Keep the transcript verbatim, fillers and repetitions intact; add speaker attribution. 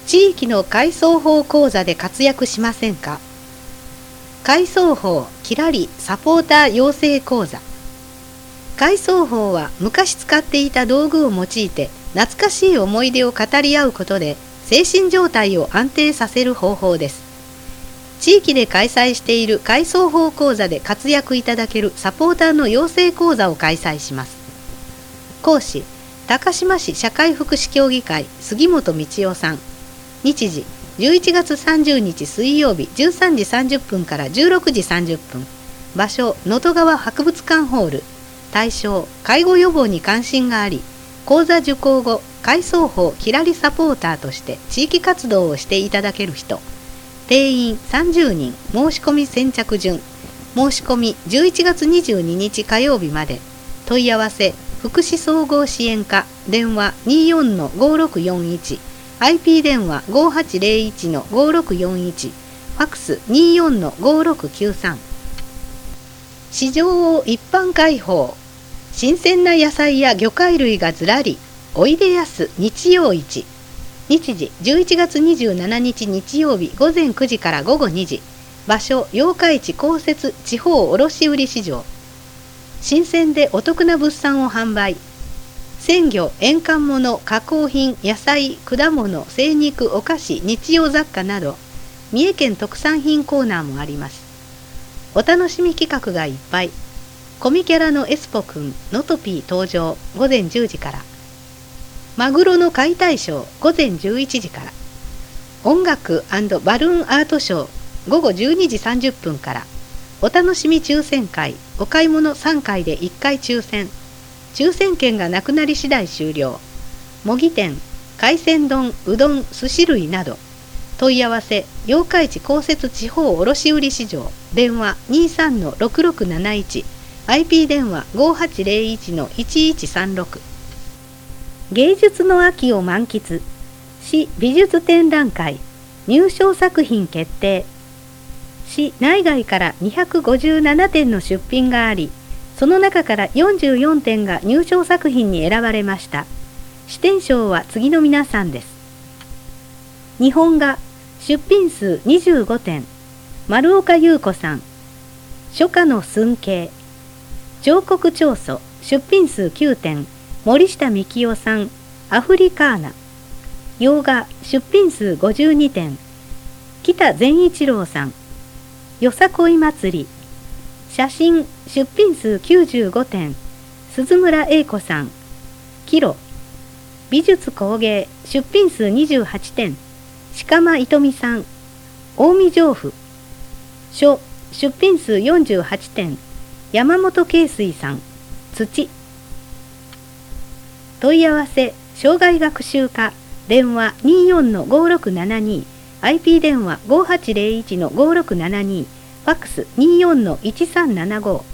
Speaker 1: 地域の海藻法講座で活躍しませんか？海藻法きらりサポーター養成講座。海藻法は昔使っていた道具を用いて懐かしい思い出を語り合うことで精神状態を安定させる方法です。地域で開催している海藻法講座で活躍いただけるサポーターの養成講座を開催します。講師、高島市社会福祉協議会杉本道夫さん。日時、じゅういちがつさんじゅうにち水曜日じゅうさんじさんじゅっぷんからじゅうろくじさんじゅっぷん。場所、能登川博物館ホール。対象、介護予防に関心があり、講座受講後、海藻法きらりサポーターとして地域活動をしていただける人。定員さんじゅうにん、申し込み先着順。申し込みじゅういちがつにじゅうににち火曜日まで。問い合わせ、福祉総合支援課、電話 にじゅうよんのごろくよんいち、アイピー 電話 ごはちぜろいちのごろくよんいち、ファックス にじゅうよんのごろくきゅうさん。市場を一般開放。新鮮な野菜や魚介類がずらり。おいでやす日曜市。日時、じゅういちがつにじゅうしちにち日曜日午前くじから午後にじ。場所、八日市公設地方卸売市場。新鮮でお得な物産を販売。鮮魚、塩缶物、加工品、野菜、果物、精肉、お菓子、日用雑貨など、三重県特産品コーナーもあります。お楽しみ企画がいっぱい。コミキャラのエスポくん、ノトピー登場、午前じゅうじから。マグロの解体ショー、午前じゅういちじから。音楽&バルーンアートショー、午後じゅうにじさんじゅっぷんから。お楽しみ抽選会、お買い物さんかいでいっかい抽選。抽選券がなくなり次第終了。模擬店、海鮮丼、うどん、寿司類など。問い合わせ、八日市公設地方卸売市場、電話 にじゅうさんのろくろくなないち、アイピー 電話 ごはちぜろいちのいちいちさんろく。芸術の秋を満喫。市美術展覧会、入賞作品決定。市内外からにひゃくごじゅうななてんの出品があり、その中からよんじゅうよんてんが入賞作品に選ばれました。視点賞は次の皆さんです。日本画、出品数にじゅうごてん、丸岡優子さん。初夏の寸景。彫刻彫塑、出品数きゅうてん、森下幹夫さん。アフリカーナ。洋画、出品数ごじゅうにてん、北善一郎さん。よさこい祭り。写真、出品数きゅうじゅうごてん、鈴村英子さん。キロ。美術工芸、出品数にじゅうはちてん、鹿間糸美さん。近江上布。書、出品数よんじゅうはちてん、山本慶水さん。土。問い合わせ、障害学習課、電話 にじゅうよんのごろくななに、アイピー 電話 ごはちぜろいちのごろくななに、ファックス にじゅうよんのいちさんななご。